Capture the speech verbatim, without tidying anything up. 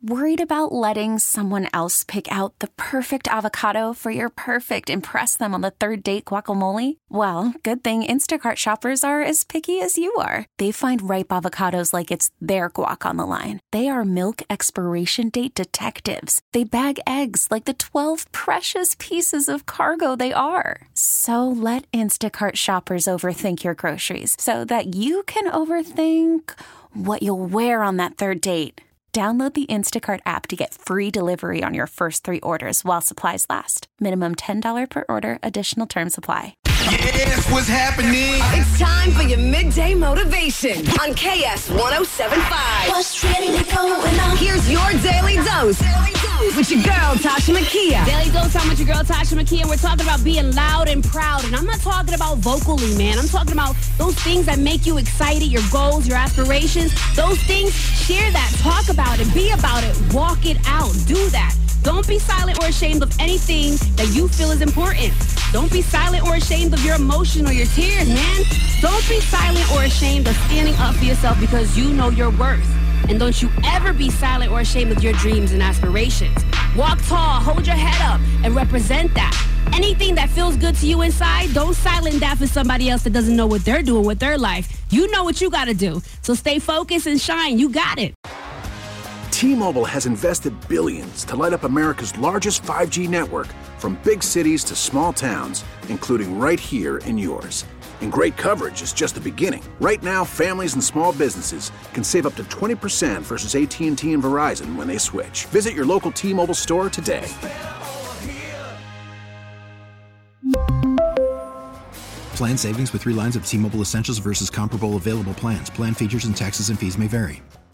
Worried about letting someone else pick out the perfect avocado for your perfect impress them on the third date guacamole? Well, good thing Instacart shoppers are as picky as you are. They find ripe avocados like it's their guac on the line. They are milk expiration date detectives. They bag eggs like the twelve precious pieces of cargo they are. So let Instacart shoppers overthink your groceries so that you can overthink what you'll wear on that third date. Download the Instacart app to get free delivery on your first three orders while supplies last. Minimum ten dollars per order. Additional terms apply. Yes, what's happening? It's time for your midday motivation on K S one oh seven point five. What's really going on? Here's your Daily Dose with your girl, Tasha Makia. Daily Dose time with your girl, Tasha Makia, and we're talking about being loud and proud. And I'm not talking about vocally, man. I'm talking about those things that make you excited, your goals, your aspirations. Those things, share that, talk about it, be about it, walk it out, do that. Don't be silent or ashamed of anything that you feel is important. Don't be silent or ashamed of your emotion or your tears, man. Don't be silent or ashamed of standing up for yourself because you know your worth. And don't you ever be silent or ashamed of your dreams and aspirations. Walk tall, hold your head up, and represent that. Anything that feels good to you inside, don't silence that for somebody else that doesn't know what they're doing with their life. You know what you got to do. So stay focused and shine. You got it. T-Mobile has invested billions to light up America's largest five G network, from big cities to small towns, including right here in yours. And great coverage is just the beginning. Right now, families and small businesses can save up to twenty percent versus A T and T and Verizon when they switch. Visit your local T-Mobile store today. Plan savings with three lines of T-Mobile Essentials versus comparable available plans. Plan features and taxes and fees may vary.